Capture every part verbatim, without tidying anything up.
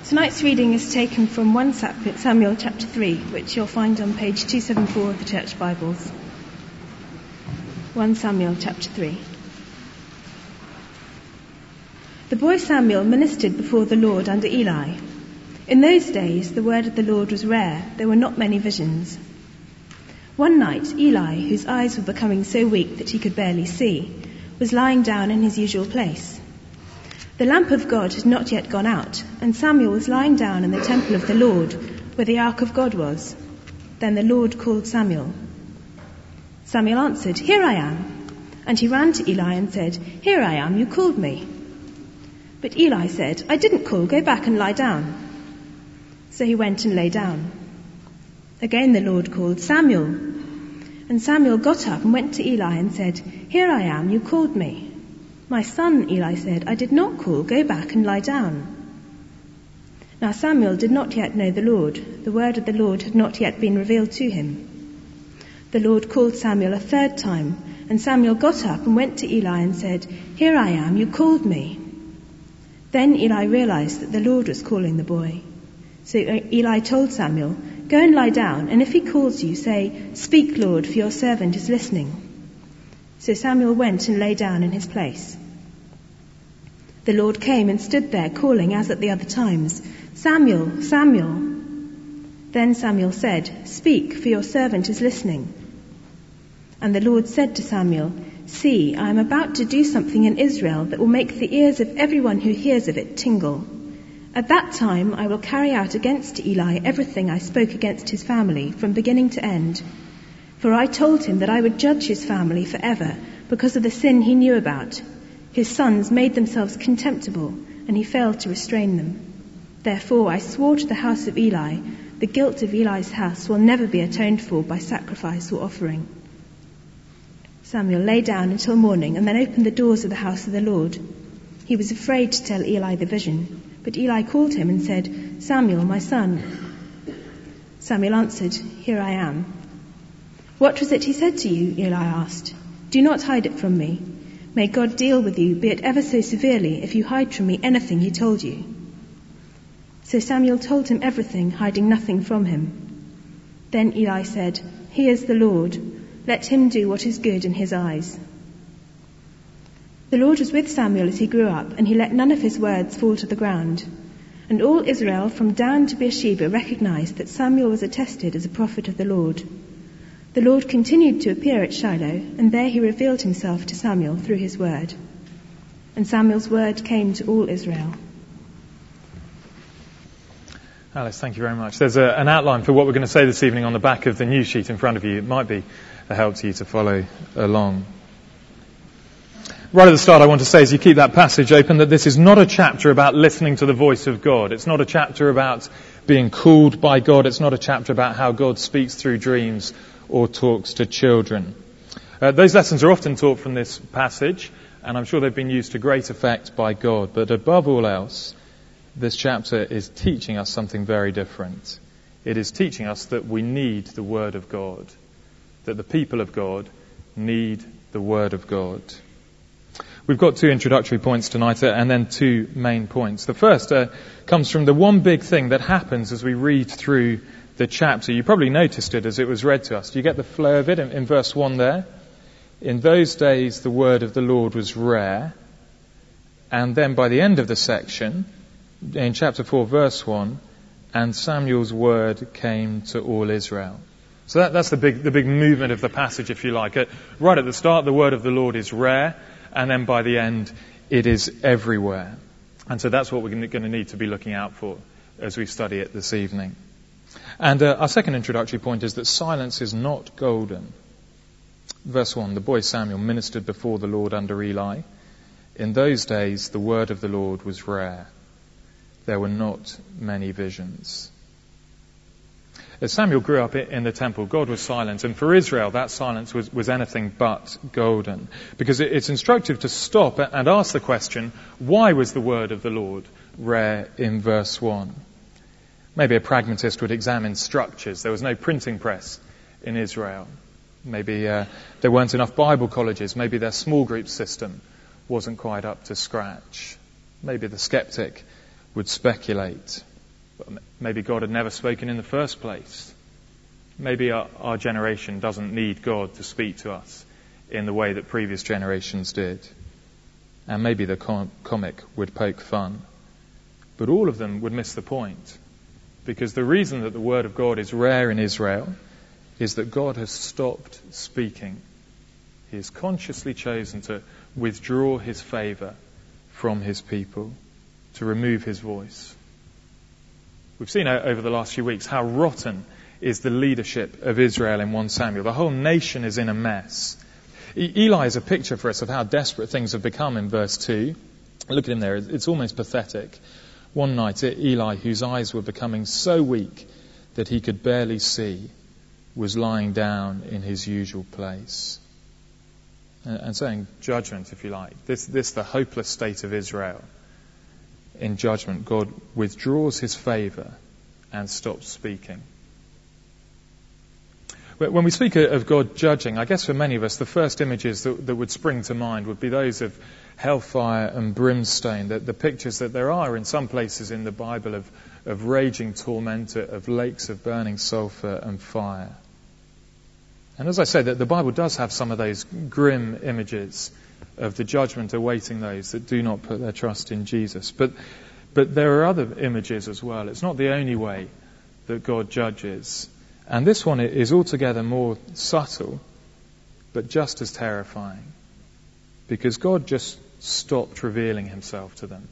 Tonight's reading is taken from First Samuel chapter three, which you'll find on page two seventy-four of the Church Bibles. First Samuel chapter three. The boy Samuel ministered before the Lord under Eli. In those days the word of the Lord was rare, there were not many visions. One night Eli, whose eyes were becoming so weak that he could barely see, was lying down in his usual place. The lamp of God had not yet gone out, and Samuel was lying down in the temple of the Lord, where the ark of God was. Then the Lord called Samuel. Samuel answered, "Here I am." And he ran to Eli and said, "Here I am, you called me." But Eli said, "I didn't call, go back and lie down." So he went and lay down. Again the Lord called, "Samuel." And Samuel got up and went to Eli and said, "Here I am, you called me." "My son," Eli said, "I did not call, go back and lie down." Now Samuel did not yet know the Lord. The word of the Lord had not yet been revealed to him. The Lord called Samuel a third time, and Samuel got up and went to Eli and said, "Here I am, you called me." Then Eli realized that the Lord was calling the boy. So Eli told Samuel, "Go and lie down, and if he calls you, say, 'Speak, Lord, for your servant is listening.'" So Samuel went and lay down in his place. The Lord came and stood there, calling as at the other times, "Samuel, Samuel." Then Samuel said, "Speak, for your servant is listening." And the Lord said to Samuel, "See, I am about to do something in Israel that will make the ears of everyone who hears of it tingle. At that time I will carry out against Eli everything I spoke against his family from beginning to end. For I told him that I would judge his family forever because of the sin he knew about. His sons made themselves contemptible, and he failed to restrain them. Therefore I swore to the house of Eli, the guilt of Eli's house will never be atoned for by sacrifice or offering." Samuel lay down until morning and then opened the doors of the house of the Lord. He was afraid to tell Eli the vision, but Eli called him and said, "Samuel, my son." Samuel answered, "Here I am." "What was it he said to you?" Eli asked. "Do not hide it from me. May God deal with you, be it ever so severely, if you hide from me anything he told you." So Samuel told him everything, hiding nothing from him. Then Eli said, "He is the Lord. Let him do what is good in his eyes." The Lord was with Samuel as he grew up, and he let none of his words fall to the ground. And all Israel, from Dan to Beersheba, recognized that Samuel was attested as a prophet of the Lord. The Lord continued to appear at Shiloh, and there he revealed himself to Samuel through his word. And Samuel's word came to all Israel. Alice, thank you very much. There's a, an outline for what we're going to say this evening on the back of the news sheet in front of you. It might be a help to you to follow along. Right at the start, I want to say, as you keep that passage open, that this is not a chapter about listening to the voice of God. It's not a chapter about being called by God. It's not a chapter about how God speaks through dreams or talks to children. Uh, those lessons are often taught from this passage, and I'm sure they've been used to great effect by God. But above all else, this chapter is teaching us something very different. It is teaching us that we need the Word of God, that the people of God need the Word of God. We've got two introductory points tonight uh, and then two main points. The first uh, comes from the one big thing that happens as we read through the chapter. You probably noticed it as it was read to us. Do you get the flow of it in, in verse one there? In those days the word of the Lord was rare. And then by the end of the section, in chapter four, verse one, and Samuel's word came to all Israel. So that, that's the big the big movement of the passage, if you like. At, right at the start, the word of the Lord is rare. And then by the end, it is everywhere. And so that's what we're going to need to be looking out for as we study it this evening. And uh, our second introductory point is that silence is not golden. Verse one, the boy Samuel ministered before the Lord under Eli. In those days, the word of the Lord was rare. There were not many visions. As Samuel grew up in the temple, God was silent. And for Israel, that silence was, was anything but golden. Because it's instructive to stop and ask the question, why was the word of the Lord rare in verse one? Maybe a pragmatist would examine structures. There was no printing press in Israel. Maybe uh, there weren't enough Bible colleges. Maybe their small group system wasn't quite up to scratch. Maybe the skeptic would speculate. Maybe God had never spoken in the first place. Maybe our, our generation doesn't need God to speak to us in the way that previous generations did. And maybe the com- comic would poke fun. But all of them would miss the point. Because the reason that the word of God is rare in Israel is that God has stopped speaking. He has consciously chosen to withdraw his favour from his people, to remove his voice. We've seen over the last few weeks how rotten is the leadership of Israel in First Samuel. The whole nation is in a mess. E- Eli is a picture for us of how desperate things have become in verse two. Look at him there. It's almost pathetic. One night, Eli, whose eyes were becoming so weak that he could barely see, was lying down in his usual place. And saying judgment, if you like. This, this the hopeless state of Israel. In judgment, God withdraws his favour and stops speaking. When we speak of God judging, I guess for many of us, the first images that, that would spring to mind would be those of hellfire and brimstone, the, the pictures that there are in some places in the Bible of, of raging torment, of lakes of burning sulphur and fire. And as I say, that the Bible does have some of those grim images of the judgment awaiting those that do not put their trust in Jesus. But, but there are other images as well. It's not the only way that God judges. And this one is altogether more subtle, but just as terrifying. Because God just stopped revealing himself to them.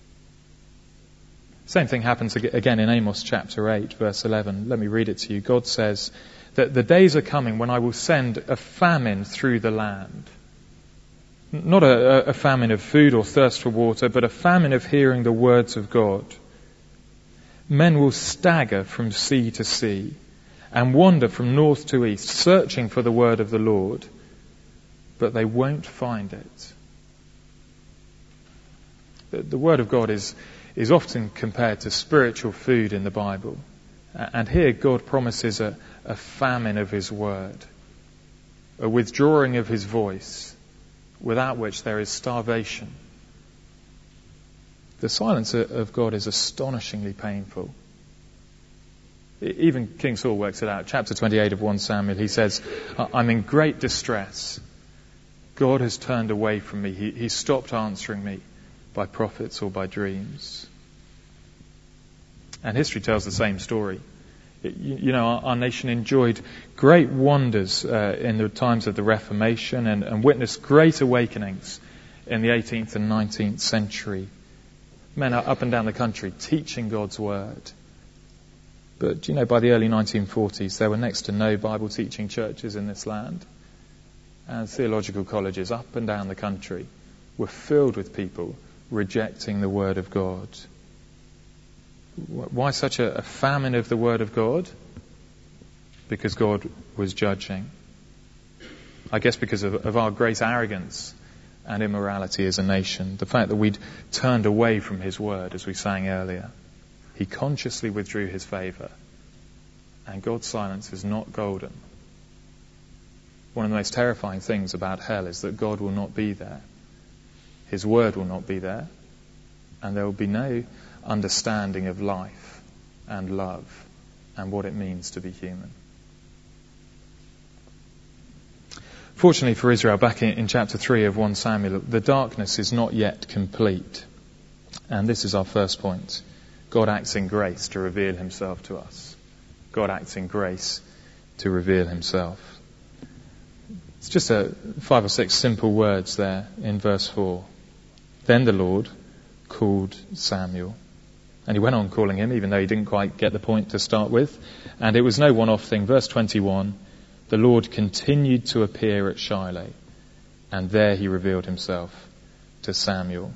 Same thing happens again in Amos chapter eight, verse eleven. Let me read it to you. God says that the days are coming when I will send a famine through the land. Not a, a famine of food or thirst for water, but a famine of hearing the words of God. Men will stagger from sea to sea and wander from north to east, searching for the word of the Lord, but they won't find it. The, the word of God is, is often compared to spiritual food in the Bible. And here God promises a, a famine of his word, a withdrawing of his voice, without which there is starvation. The silence of God is astonishingly painful. Even King Saul works it out. Chapter twenty-eight of First Samuel, he says, I'm in great distress. God has turned away from me. He, he stopped answering me by prophets or by dreams. And history tells the same story. It, you, you know, our, our nation enjoyed great wonders uh, in the times of the Reformation and, and witnessed great awakenings in the eighteenth and nineteenth century. Men are up and down the country teaching God's word. But, you know, by the early nineteen forties, there were next to no Bible teaching churches in this land. And theological colleges up and down the country were filled with people rejecting the word of God. Why such a, a famine of the word of God? Because God was judging. I guess because of, of our great arrogance and immorality as a nation. The fact that we'd turned away from his word, as we sang earlier. He consciously withdrew his favour. And God's silence is not golden. One of the most terrifying things about hell is that God will not be there. His word will not be there. And there will be no understanding of life and love and what it means to be human. Fortunately for Israel, back in, in chapter three of First Samuel, the darkness is not yet complete. And this is our first point. God acts in grace to reveal himself to us. God acts in grace to reveal himself. It's just a five or six simple words there in verse four. Then the Lord called Samuel. And he went on calling him, even though he didn't quite get the point to start with. And it was no one-off thing. Verse twenty-one, the Lord continued to appear at Shiloh, and there he revealed himself to Samuel.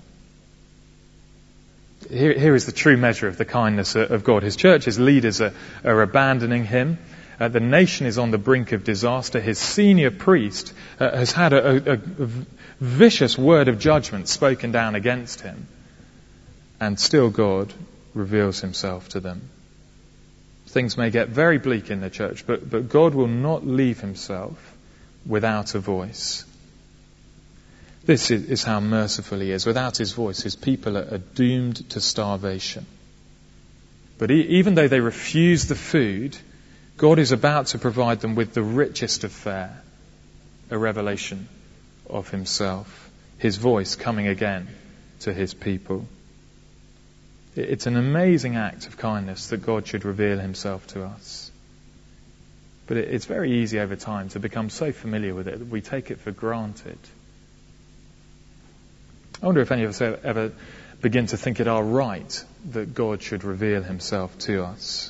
Here, here is the true measure of the kindness of God. His church's leaders are, are abandoning him. Uh, the nation is on the brink of disaster. His senior priest uh, has had a, a, a vicious word of judgment spoken down against him. And still God reveals himself to them. Things may get very bleak in the church, but, but God will not leave himself without a voice. This is, is how merciful he is. Without his voice, his people are, are doomed to starvation. But e- even though they refuse the food, God is about to provide them with the richest of fare, a revelation of himself, his voice coming again to his people. It's an amazing act of kindness that God should reveal himself to us. But it's very easy over time to become so familiar with it that we take it for granted. I wonder if any of us ever begin to think it our right that God should reveal himself to us.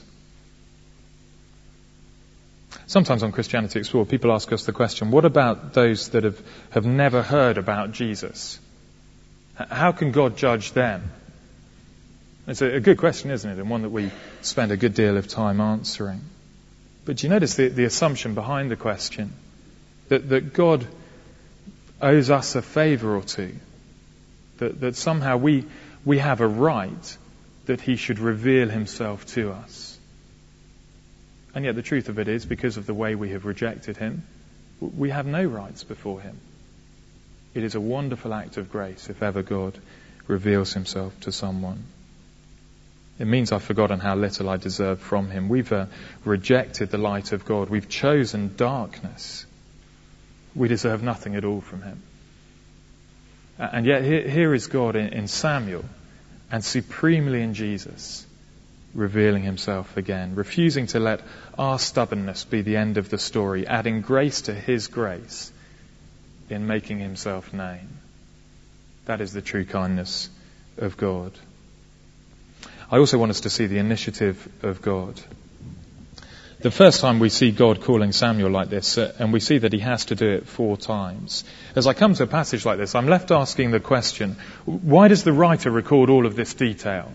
Sometimes on Christianity Explored, people ask us the question, what about those that have, have never heard about Jesus? How can God judge them? It's a, a good question, isn't it? And one that we spend a good deal of time answering. But do you notice the, the assumption behind the question? That, that God owes us a favour or two. That, that somehow we, we have a right that he should reveal himself to us. And yet the truth of it is, because of the way we have rejected him, we have no rights before him. It is a wonderful act of grace if ever God reveals himself to someone. It means I've forgotten how little I deserve from him. We've uh, rejected the light of God. We've chosen darkness. We deserve nothing at all from him. And yet here, here is God in, in Samuel and supremely in Jesus, revealing himself again, refusing to let our stubbornness be the end of the story, adding grace to his grace in making himself known. That is the true kindness of God. I also want us to see the initiative of God. The first time we see God calling Samuel like this, uh, and we see that he has to do it four times. As I come to a passage like this, I'm left asking the question, why does the writer record all of this detail?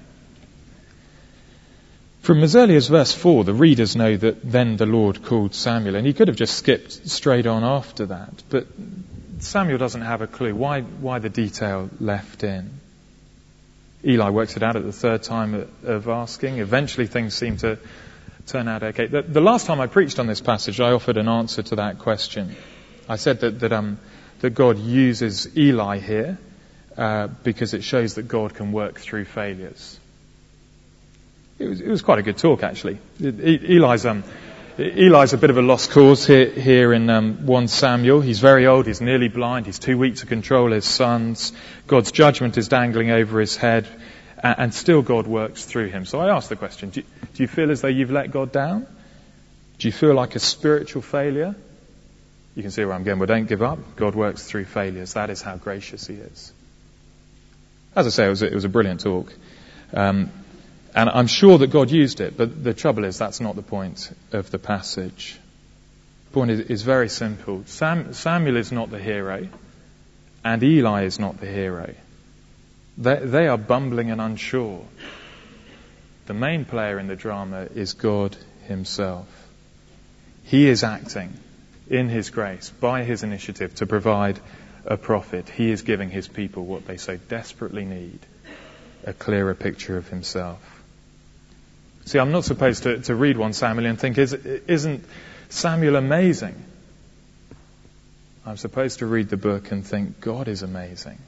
From as early as verse four, the readers know that then the Lord called Samuel, and he could have just skipped straight on after that. But Samuel doesn't have a clue. Why, why the detail left in? Eli works it out at the third time of asking. Eventually things seem to turn out okay. The, the last time I preached on this passage, I offered an answer to that question. I said that that, um, that God uses Eli here uh, because it shows that God can work through failures. It was, it was quite a good talk, actually. Eli's, um, Eli's a bit of a lost cause here, here in um, First Samuel. He's very old, he's nearly blind, he's too weak to control his sons. God's judgment is dangling over his head, and still God works through him. So I asked the question, do you, do you feel as though you've let God down? Do you feel like a spiritual failure? You can see where I'm going. Well, don't give up. God works through failures. That is how gracious he is. As I say, it was a, it was a brilliant talk. Um, And I'm sure that God used it, but the trouble is that's not the point of the passage. The point is, is very simple. Sam, Samuel is not the hero, and Eli is not the hero. They, they are bumbling and unsure. The main player in the drama is God himself. He is acting in his grace, by his initiative, to provide a prophet. He is giving his people what they so desperately need, a clearer picture of himself. See, I'm not supposed to, to read First Samuel and think, Is, isn't Samuel amazing? I'm supposed to read the book and think, God is amazing.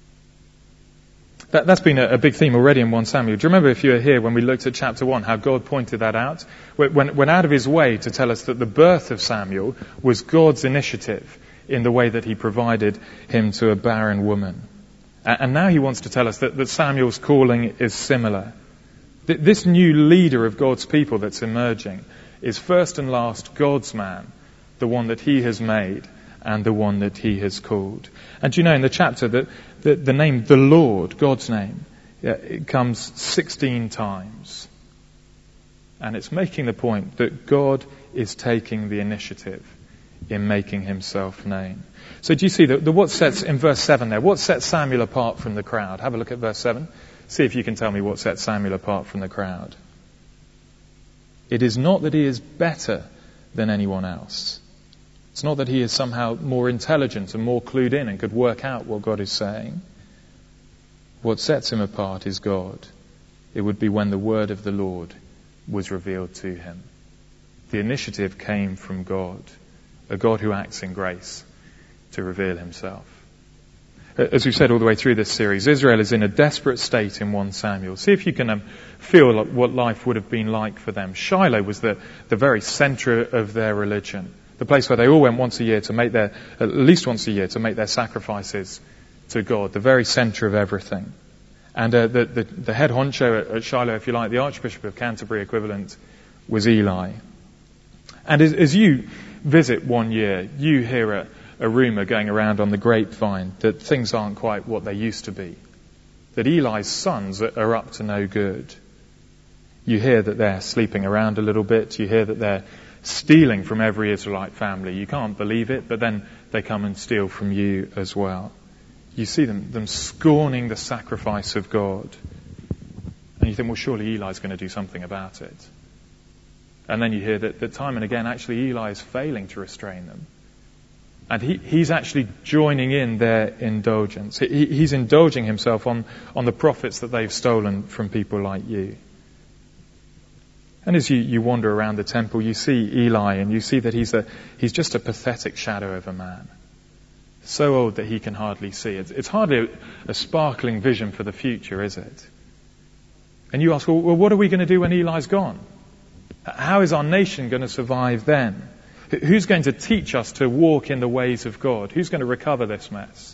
That, that's been a, a big theme already in First Samuel. Do you remember, if you were here when we looked at chapter one, how God pointed that out? When, went out of his way to tell us that the birth of Samuel was God's initiative in the way that he provided him to a barren woman. And, and now he wants to tell us that, that Samuel's calling is similar. This new leader of God's people that's emerging is first and last God's man, the one that he has made and the one that he has called. And you know, in the chapter, that the, the name the Lord, God's name, it comes sixteen times. And it's making the point that God is taking the initiative in making himself known. So do you see the, the what sets in verse seven there? What sets Samuel apart from the crowd? Have a look at verse seven. See if you can tell me what sets Samuel apart from the crowd. It is not that he is better than anyone else. It's not that he is somehow more intelligent and more clued in and could work out what God is saying. What sets him apart is God. It would be when the word of the Lord was revealed to him. The initiative came from God, a God who acts in grace to reveal himself. As we've said all the way through this series, Israel is in a desperate state in First Samuel. See if you can um, feel like what life would have been like for them. Shiloh was the, the very centre of their religion, the place where they all went once a year to make their, at least once a year, to make their sacrifices to God, the very centre of everything. And uh, the, the, the head honcho at, at Shiloh, if you like, the Archbishop of Canterbury equivalent, was Eli. And as, as you visit one year, you hear a a rumour going around on the grapevine that things aren't quite what they used to be, that Eli's sons are up to no good. You hear that they're sleeping around a little bit. You hear that they're stealing from every Israelite family. You can't believe it, but then they come and steal from you as well. You see them, them scorning the sacrifice of God. And you think, well, surely Eli's going to do something about it. And then you hear that, that time and again, actually, Eli is failing to restrain them. And he, he's actually joining in their indulgence. He, he's indulging himself on, on the profits that they've stolen from people like you. And as you, you wander around the temple, you see Eli and you see that he's a, he's just a pathetic shadow of a man. So old that he can hardly see. It's, it's hardly a, a sparkling vision for the future, is it? And you ask, well, well, what are we going to do when Eli's gone? How is our nation going to survive then? Who's going to teach us to walk in the ways of God? Who's going to recover this mess?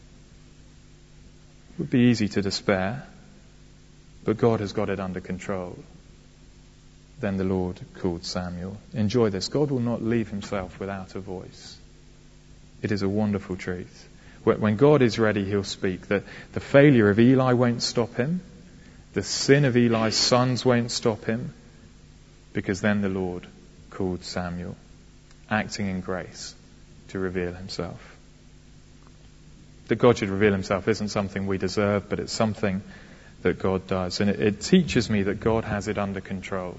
It would be easy to despair, but God has got it under control. Then the Lord called Samuel. Enjoy this. God will not leave himself without a voice. It is a wonderful truth. When God is ready, he'll speak. The, the failure of Eli won't stop him. The sin of Eli's sons won't stop him, because then the Lord called Samuel, acting in grace to reveal himself. That God should reveal himself isn't something we deserve, but it's something that God does. And it, it teaches me that God has it under control.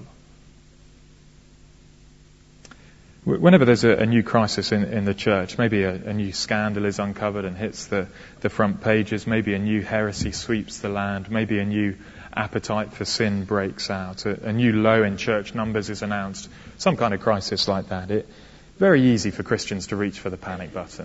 Whenever there's a, a new crisis in, in the church, maybe a, a new scandal is uncovered and hits the, the front pages, maybe a new heresy sweeps the land, maybe a new appetite for sin breaks out, a, a new low in church numbers is announced, some kind of crisis like that, it very easy for Christians to reach for the panic button.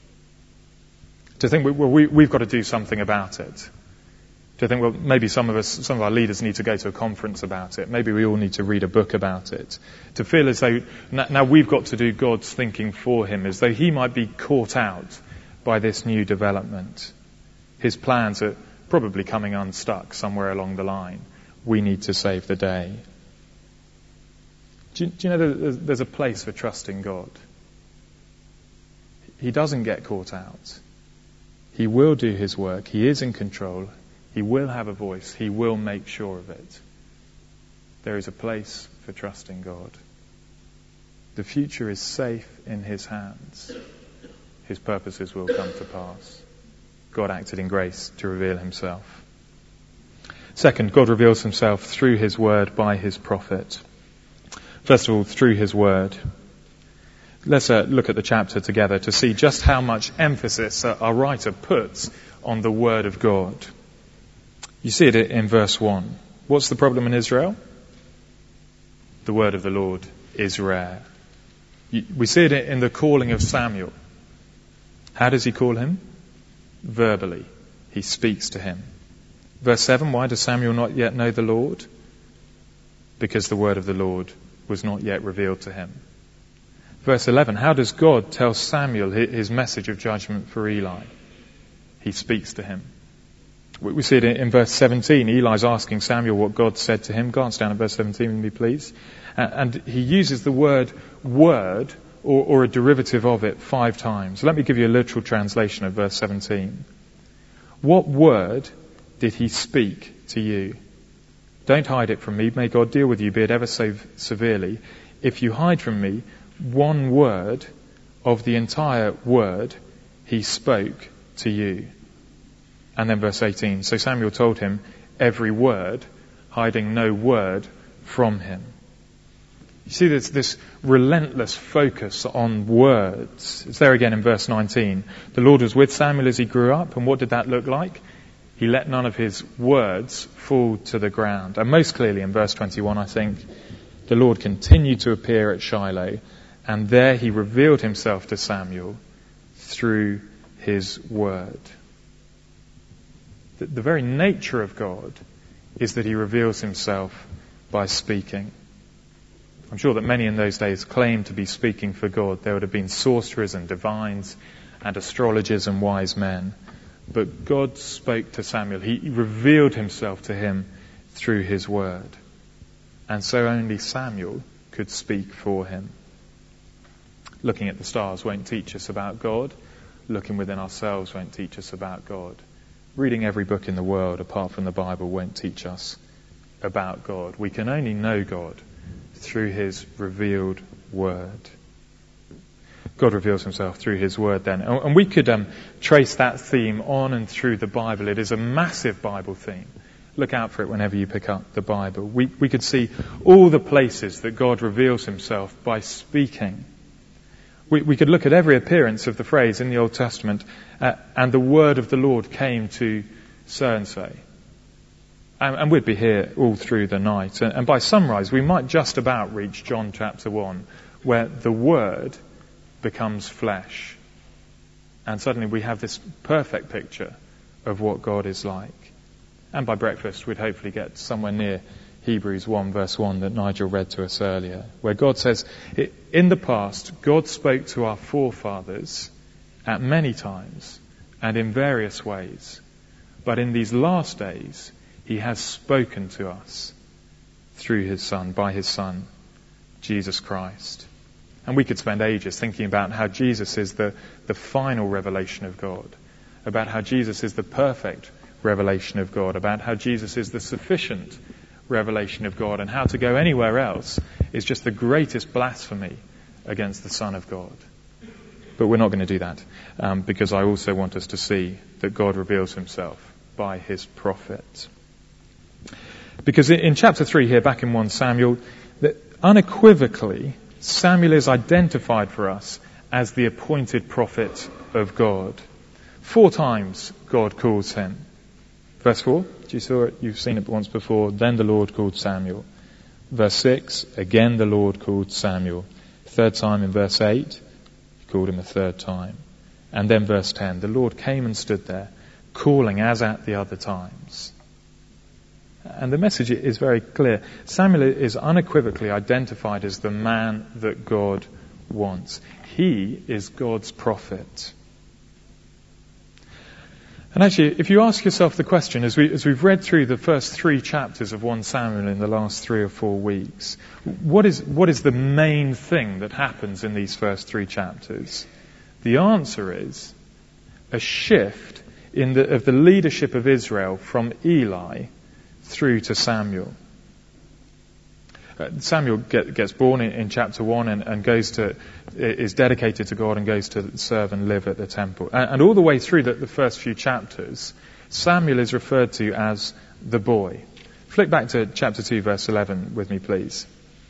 To think, well, we, we've got to do something about it. To think, well, maybe some of us, some of our leaders need to go to a conference about it. Maybe we all need to read a book about it. To feel as though now we've got to do God's thinking for him, as though he might be caught out by this new development. His plans are probably coming unstuck somewhere along the line. We need to save the day. Do you, do you know that there's a place for trusting God? He doesn't get caught out. He will do his work. He is in control. He will have a voice. He will make sure of it. There is a place for trusting God. The future is safe in his hands. His purposes will come to pass. God acted in grace to reveal himself. Second, God reveals himself through his word by his prophet. First of all, through his word. Let's uh, look at the chapter together to see just how much emphasis uh, our writer puts on the word of God. You see it in verse one. What's the problem in Israel? The word of the Lord is rare. We see it in the calling of Samuel. How does he call him? Verbally. He speaks to him. Verse seven, why does Samuel not yet know the Lord? Because the word of the Lord was not yet revealed to him. Verse eleven, how does God tell Samuel his message of judgment for Eli? He speaks to him. We see it in verse seventeen. Eli's asking Samuel what God said to him. Glance down at verse seventeen with me, please. And he uses the word word or, or a derivative of it five times. Let me give you a literal translation of verse seventeen. What word did he speak to you? Don't hide it from me. May God deal with you, be it ever so severely. If you hide from me one word of the entire word he spoke to you. And then verse eighteen, so Samuel told him every word, hiding no word from him. You see this, this relentless focus on words. It's there again in verse nineteen. The Lord was with Samuel as he grew up, and what did that look like? He let none of his words fall to the ground. And most clearly in verse twenty-one, I think, the Lord continued to appear at Shiloh, and there he revealed himself to Samuel through his word. The, the very nature of God is that he reveals himself by speaking. I'm sure that many in those days claimed to be speaking for God. There would have been sorcerers and divines and astrologers and wise men. But God spoke to Samuel. He revealed himself to him through his word. And so only Samuel could speak for him. Looking at the stars won't teach us about God. Looking within ourselves won't teach us about God. Reading every book in the world apart from the Bible won't teach us about God. We can only know God through his revealed word. God reveals himself through his word then. And we could um, trace that theme on and through the Bible. It is a massive Bible theme. Look out for it whenever you pick up the Bible. We, we could see all the places that God reveals himself by speaking. We, we could look at every appearance of the phrase in the Old Testament, uh, and the word of the Lord came to so-and-so. And, and we'd be here all through the night. And, and by sunrise, we might just about reach John chapter one, where the word becomes flesh. And suddenly we have this perfect picture of what God is like. And by breakfast, we'd hopefully get somewhere near Hebrews one verse one that Nigel read to us earlier, where God says, in the past, God spoke to our forefathers at many times and in various ways. But in these last days, he has spoken to us through his Son, by his Son, Jesus Christ. And we could spend ages thinking about how Jesus is the, the final revelation of God, about how Jesus is the perfect revelation of God, about how Jesus is the sufficient revelation of God, and how to go anywhere else is just the greatest blasphemy against the Son of God. But we're not going to do that, um, because I also want us to see that God reveals himself by his prophet. Because in, in chapter three here, back in First Samuel, that unequivocally Samuel is identified for us as the appointed prophet of God. Four times God calls him. Verse four, do you saw it? You've seen it once before. Then the Lord called Samuel. Verse six, again the Lord called Samuel. Third time in verse eight, he called him a third time. And then verse ten, the Lord came and stood there, calling as at the other times. And the message is very clear. Samuel is unequivocally identified as the man that God wants. He is God's prophet. And actually, if you ask yourself the question, as, we, as we've read through the first three chapters of First Samuel in the last three or four weeks, what is, what is the main thing that happens in these first three chapters? The answer is a shift in the, of the leadership of Israel from Eli through to Samuel. Uh, Samuel get, gets born in, in chapter one and, and goes to, is dedicated to God and goes to serve and live at the temple. And, and all the way through the, the first few chapters, Samuel is referred to as the boy. Flick back to chapter two, verse eleven with me, please.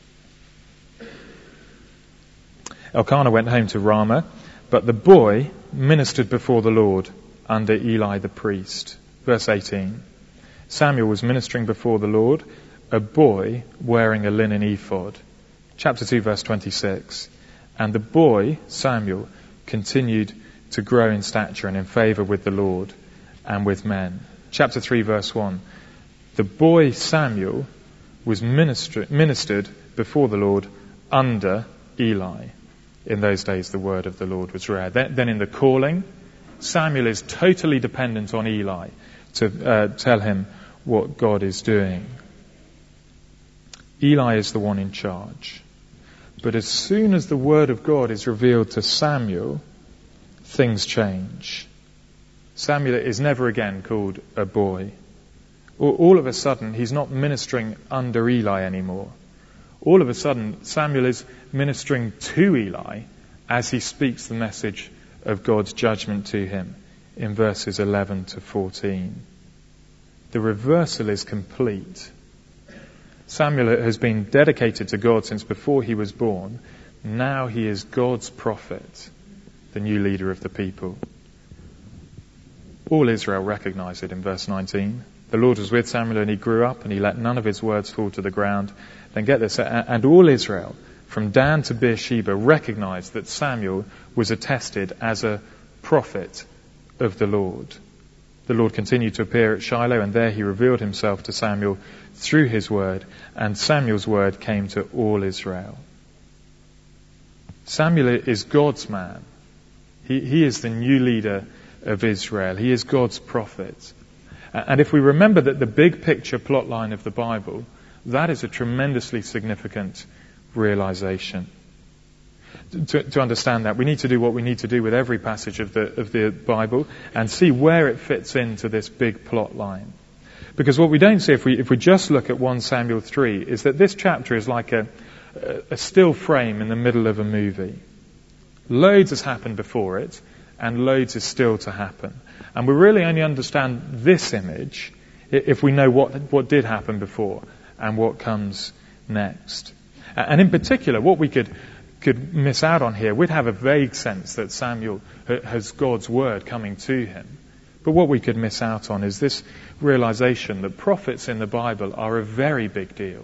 Elkanah went home to Ramah, but the boy ministered before the Lord under Eli the priest. Verse eighteen. Samuel was ministering before the Lord, a boy wearing a linen ephod. Chapter two, verse twenty-six. And the boy, Samuel, continued to grow in stature and in favour with the Lord and with men. Chapter three, verse one. The boy, Samuel, was minister- ministered before the Lord under Eli. In those days, the word of the Lord was rare. Then, then in the calling, Samuel is totally dependent on Eli to uh, tell him what God is doing. Eli is the one in charge. But as soon as the word of God is revealed to Samuel, things change. Samuel is never again called a boy. All of a sudden, he's not ministering under Eli anymore. All of a sudden, Samuel is ministering to Eli as he speaks the message of God's judgment to him in verses eleven to fourteen. The reversal is complete. Samuel has been dedicated to God since before he was born. Now he is God's prophet, the new leader of the people. All Israel recognise it in verse nineteen. The Lord was with Samuel and he grew up and he let none of his words fall to the ground. Then get this, and all Israel, from Dan to Beersheba, recognised that Samuel was attested as a prophet of the Lord. The Lord continued to appear at Shiloh, and there he revealed himself to Samuel through his word, and Samuel's word came to all Israel. Samuel is God's man. He, he is the new leader of Israel. He is God's prophet. And if we remember that the big picture plot line of the Bible, that is a tremendously significant realization. To, to understand that, we need to do what we need to do with every passage of the, of the Bible and see where it fits into this big plot line. Because what we don't see if we, if we just look at First Samuel three is that this chapter is like a, a still frame in the middle of a movie. Loads has happened before it, and loads is still to happen. And we really only understand this image if we know what, what did happen before and what comes next. And in particular, what we could could miss out on here, we'd have a vague sense that Samuel has God's word coming to him. But what we could miss out on is this realization that prophets in the Bible are a very big deal.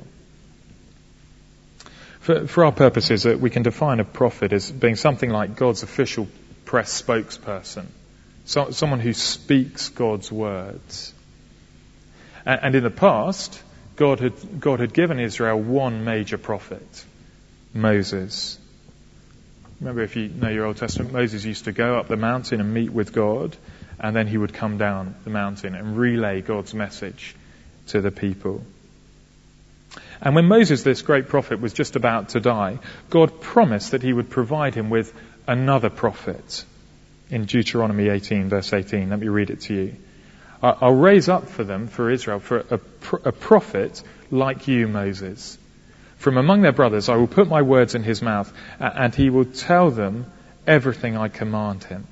For, for our purposes, uh, we can define a prophet as being something like God's official press spokesperson, so, someone who speaks God's words. And, and in the past, God had, God had given Israel one major prophet, Moses. Remember, if you know your Old Testament, Moses used to go up the mountain and meet with God, and then he would come down the mountain and relay God's message to the people. And when Moses, this great prophet, was just about to die, God promised that he would provide him with another prophet. In Deuteronomy eighteen, verse eighteen, let me read it to you. I'll raise up for them, for Israel, for a, a prophet like you, Moses. From among their brothers I will put my words in his mouth, and he will tell them everything I command him.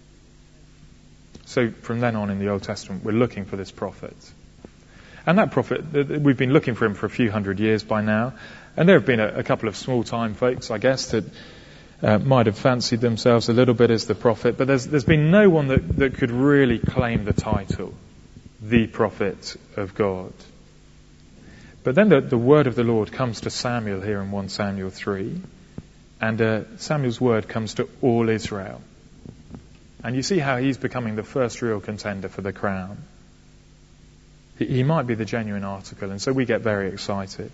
So from then on in the Old Testament, we're looking for this prophet. And that prophet, we've been looking for him for a few hundred years by now. And there have been a, a couple of small-time folks, I guess, that uh, might have fancied themselves a little bit as the prophet. But there's, there's been no one that, that could really claim the title, the prophet of God. But then the, the word of the Lord comes to Samuel here in First Samuel three. And uh, Samuel's word comes to all Israel. And you see how he's becoming the first real contender for the crown. He, he might be the genuine article, and so we get very excited.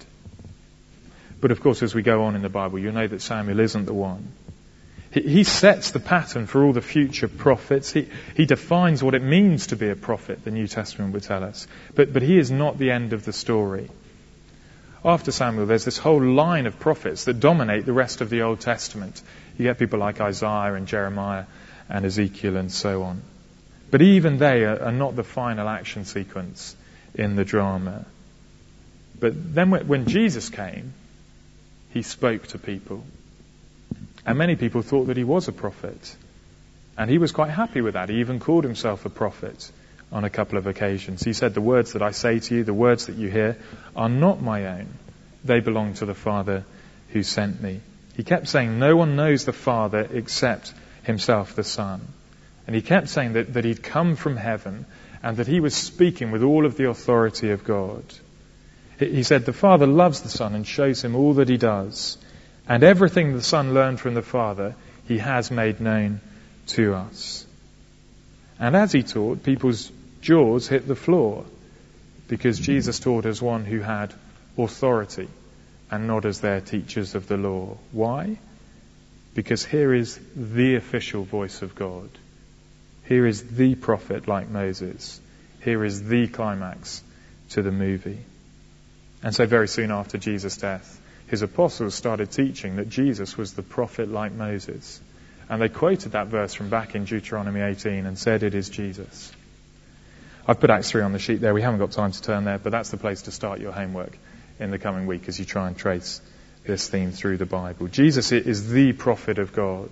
But of course, as we go on in the Bible, you'll know that Samuel isn't the one. He, he sets the pattern for all the future prophets. He, he defines what it means to be a prophet, the New Testament would tell us. But, but he is not the end of the story. After Samuel, there's this whole line of prophets that dominate the rest of the Old Testament. You get people like Isaiah and Jeremiah and Ezekiel and so on. But even they are, are not the final action sequence in the drama. But then when Jesus came, he spoke to people. And many people thought that he was a prophet. And he was quite happy with that. He even called himself a prophet on a couple of occasions. He said, the words that I say to you, the words that you hear, are not my own. They belong to the Father who sent me. He kept saying, no one knows the Father except himself, the Son. And he kept saying that, that he'd come from heaven and that he was speaking with all of the authority of God. He said, the Father loves the Son and shows him all that he does. And everything the Son learned from the Father, he has made known to us. And as he taught, people's jaws hit the floor, because Jesus taught as one who had authority and not as their teachers of the law. Why? Because here is the official voice of God. Here is the prophet like Moses. Here is the climax to the movie. And so very soon after Jesus' death, his apostles started teaching that Jesus was the prophet like Moses. And they quoted that verse from back in Deuteronomy eighteen and said it is Jesus. I've put Acts three on the sheet there. We haven't got time to turn there, but that's the place to start your homework in the coming week as you try and trace this theme through the Bible. Jesus is the prophet of God.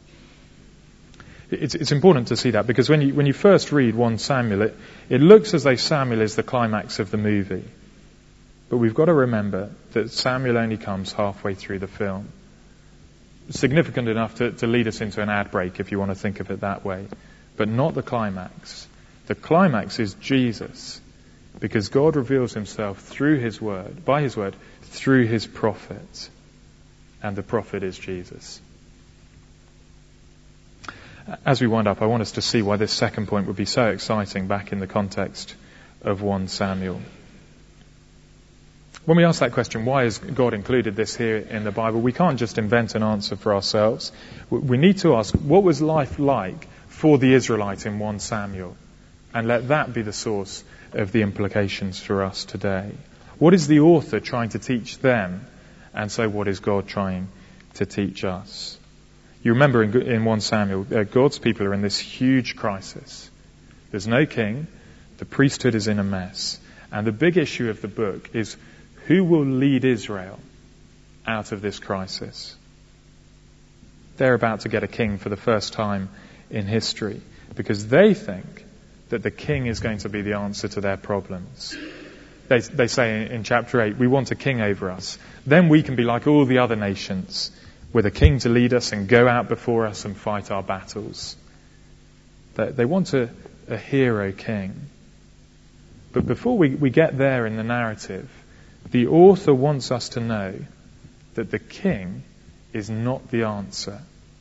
It's, it's important to see that, because when you, when you first read First Samuel, it, it looks as though Samuel is the climax of the movie. But we've got to remember that Samuel only comes halfway through the film. Significant enough to, to lead us into an ad break, if you want to think of it that way. But not the climax. The climax is Jesus, because God reveals himself through his word, by his word, through his prophet. And the prophet is Jesus. As we wind up, I want us to see why this second point would be so exciting back in the context of First Samuel. When we ask that question, why has God included this here in the Bible, we can't just invent an answer for ourselves. We need to ask, what was life like for the Israelite in First Samuel? And let that be the source of the implications for us today. What is the author trying to teach them? And so what is God trying to teach us? You remember in, in First Samuel, uh, God's people are in this huge crisis. There's no king. The priesthood is in a mess. And the big issue of the book is who will lead Israel out of this crisis? They're about to get a king for the first time in history because they think that the king is going to be the answer to their problems. They, they say in, in chapter eight, we want a king over us. Then we can be like all the other nations, with a king to lead us and go out before us and fight our battles. They, they want a, a hero king. But before we, we get there in the narrative, the author wants us to know that the king is not the answer.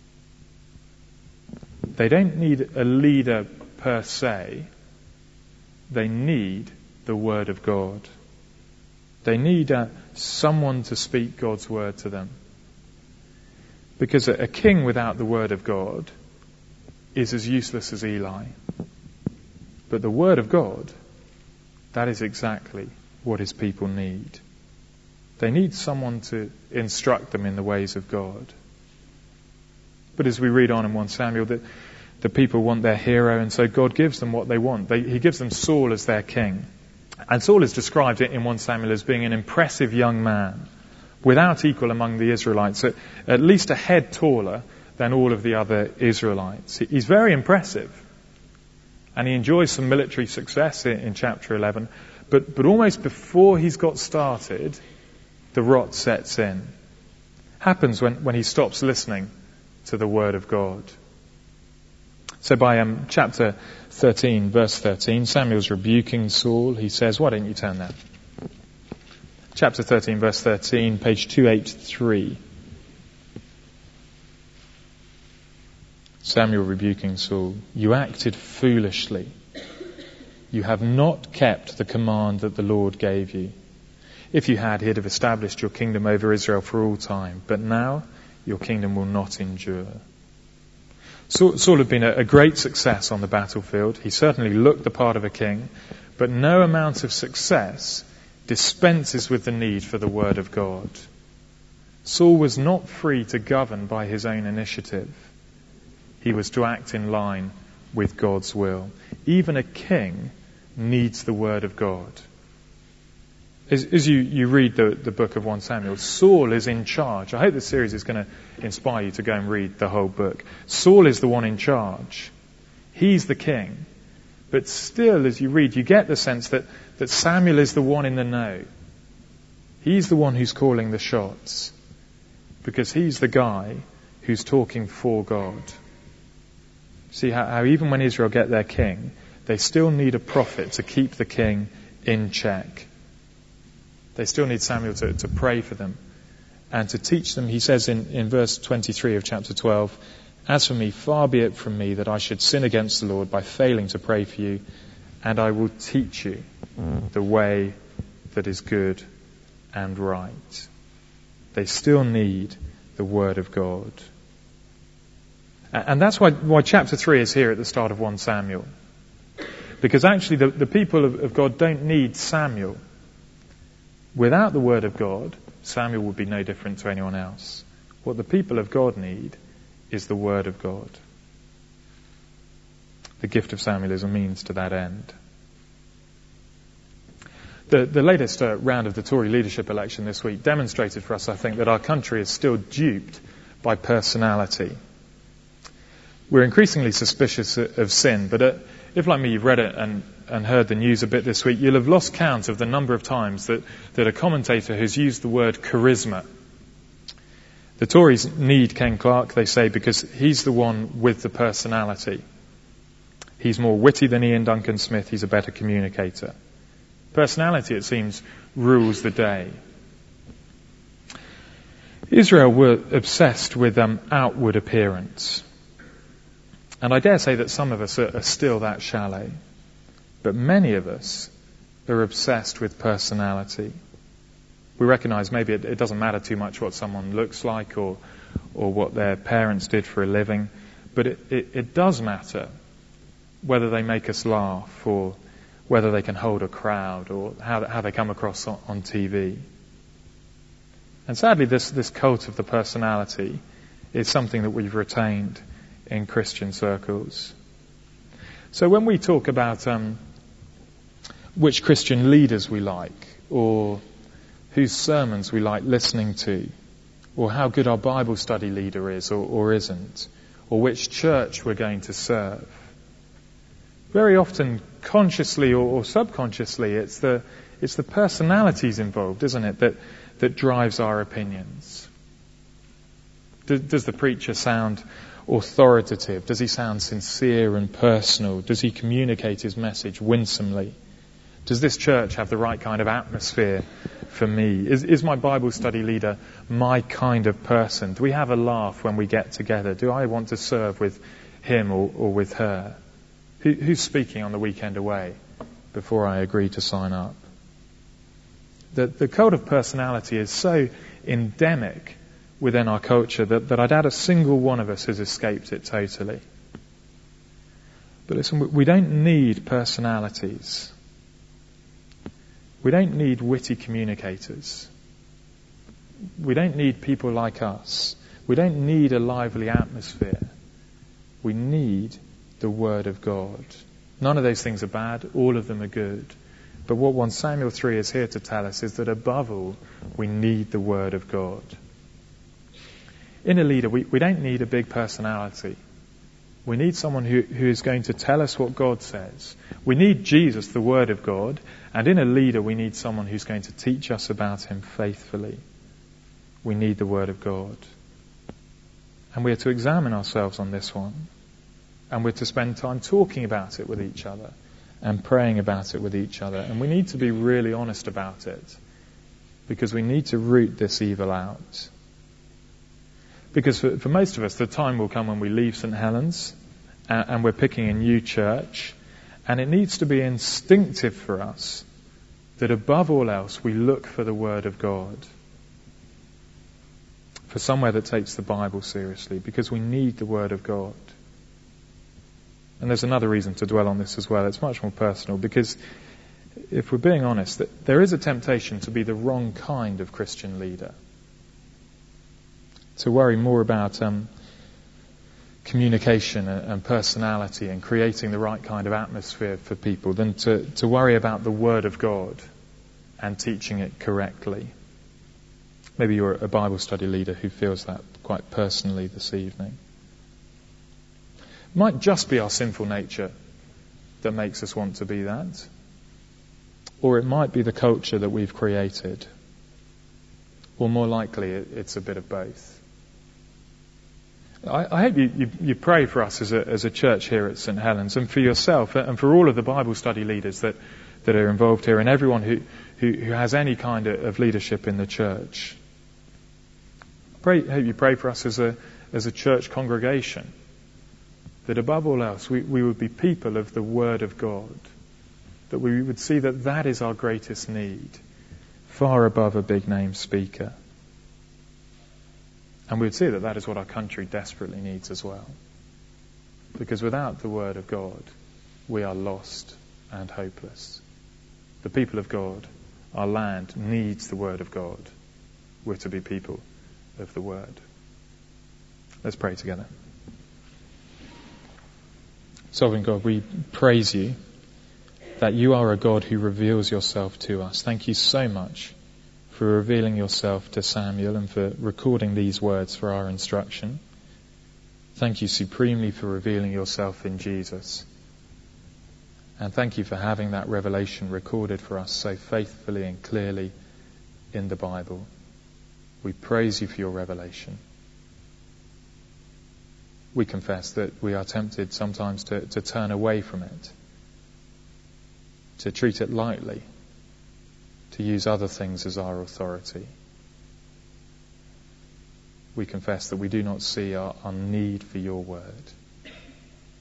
They don't need a leader per se. They need the Word of God. They need uh, someone to speak God's Word to them. Because a, a king without the Word of God is as useless as Eli. But the Word of God, that is exactly what his people need. They need someone to instruct them in the ways of God. But as we read on in First Samuel, the, the people want their hero, and so God gives them what they want. They, he gives them Saul as their king. And Saul is described in First Samuel as being an impressive young man, without equal among the Israelites, at, at least a head taller than all of the other Israelites. He's very impressive. And he enjoys some military success in, in chapter eleven. But, but almost before he's got started, the rot sets in. Happens when, when he stops listening to the Word of God. So by um, chapter thirteen, verse thirteen, Samuel's rebuking Saul. He says, why don't you turn there? Chapter thirteen, verse thirteen, page two eighty-three. Samuel rebuking Saul. You acted foolishly. You have not kept the command that the Lord gave you. If you had, he'd have established your kingdom over Israel for all time. But now, your kingdom will not endure. Saul, Saul had been a, a great success on the battlefield. He certainly looked the part of a king. But no amount of success dispenses with the need for the Word of God. Saul was not free to govern by his own initiative. He was to act in line with God's will. Even a king needs the Word of God. As, as you, you read the, the book of First Samuel, Saul is in charge. I hope this series is going to inspire you to go and read the whole book. Saul is the one in charge. He's the king. But still, as you read, you get the sense that, that Samuel is the one in the know. He's the one who's calling the shots. Because he's the guy who's talking for God. See how, how even when Israel get their king, they still need a prophet to keep the king in check. They still need Samuel to, to pray for them and to teach them. He says in, in verse twenty-three of chapter twelve, as for me, far be it from me that I should sin against the Lord by failing to pray for you, and I will teach you the way that is good and right. They still need the Word of God. And that's why, why chapter three is here at the start of First Samuel. Because actually the, the people of, of God don't need Samuel. Without the Word of God, Samuel would be no different to anyone else. What the people of God need is the Word of God. The gift of Samuel is a means to that end. The, the latest uh, round of the Tory leadership election this week demonstrated for us, I think, that our country is still duped by personality. We're increasingly suspicious of sin, but uh, if, like me, you've read it and, and heard the news a bit this week, you'll have lost count of the number of times that, that a commentator has used the word charisma. The Tories need Ken Clarke, they say, because he's the one with the personality. He's more witty than Ian Duncan Smith, he's a better communicator. Personality, it seems, rules the day. Israel were obsessed with um, outward appearance. And I dare say that some of us are, are still that shallow. But many of us are obsessed with personality. We recognise maybe it, it doesn't matter too much what someone looks like or or what their parents did for a living, but it, it, it does matter whether they make us laugh or whether they can hold a crowd or how, how they come across on, on T V. And sadly, this, this cult of the personality is something that we've retained in Christian circles. So when we talk about um, which Christian leaders we like, or whose sermons we like listening to, or how good our Bible study leader is or, or isn't, or which church we're going to serve, very often, consciously or, or subconsciously, it's the it's the personalities involved, isn't it, that that drives our opinions. Does, does the preacher sound authoritative? Does he sound sincere and personal? Does he communicate his message winsomely? Does this church have the right kind of atmosphere for me? Is, is my Bible study leader my kind of person? Do we have a laugh when we get together? Do I want to serve with him or, or with her? Who, who's speaking on the weekend away before I agree to sign up? The, the code of personality is so endemic within our culture that, that I doubt a single one of us has escaped it totally. But listen, we don't need personalities. We don't need witty communicators. We don't need people like us. We don't need a lively atmosphere. We need the Word of God. None of those things are bad. All of them are good. But what First Samuel three is here to tell us is that above all, we need the Word of God. In a leader, we, we don't need a big personality. We need someone who, who is going to tell us what God says. We need Jesus, the Word of God. And in a leader, we need someone who's going to teach us about Him faithfully. We need the Word of God. And we are to examine ourselves on this one. And we're to spend time talking about it with each other and praying about it with each other. And we need to be really honest about it, because we need to root this evil out. Because for, for most of us, the time will come when we leave St Helens and, and we're picking a new church. And it needs to be instinctive for us that above all else we look for the Word of God. For somewhere that takes the Bible seriously, because we need the Word of God. And there's another reason to dwell on this as well. It's much more personal, because if we're being honest, that there is a temptation to be the wrong kind of Christian leader. To worry more about um, communication and personality and creating the right kind of atmosphere for people than to, to worry about the Word of God and teaching it correctly. Maybe you're a Bible study leader who feels that quite personally this evening. It might just be our sinful nature that makes us want to be that. Or it might be the culture that we've created. Or more likely, it's a bit of both. I, I hope you, you, you pray for us as a, as a church here at St Helens, and for yourself, and for all of the Bible study leaders that, that are involved here, and everyone who, who, who has any kind of, of leadership in the church. Pray, I hope you pray for us as a as a church congregation, that above all else we, we would be people of the Word of God, that we would see that that is our greatest need, far above a big name speaker. And we would see that that is what our country desperately needs as well. Because without the Word of God, we are lost and hopeless. The people of God, our land, needs the Word of God. We're to be people of the Word. Let's pray together. Sovereign God, we praise you that you are a God who reveals yourself to us. Thank you so much for revealing yourself to Samuel and for recording these words for our instruction. Thank you supremely for revealing yourself in Jesus. And thank you for having that revelation recorded for us so faithfully and clearly in the Bible. We praise you for your revelation. We confess that we are tempted sometimes to, to turn away from it, to treat it lightly, to use other things as our authority. We confess that we do not see our, our need for your word.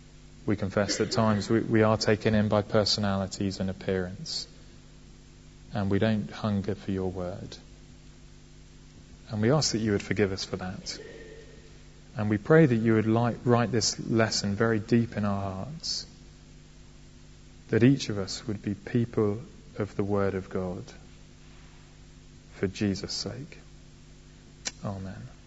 we confess that at times we, we are taken in by personalities and appearance, and we don't hunger for your word. And we ask that you would forgive us for that. And we pray that you would light, write this lesson very deep in our hearts, that each of us would be people of the word of God for Jesus' sake. Amen.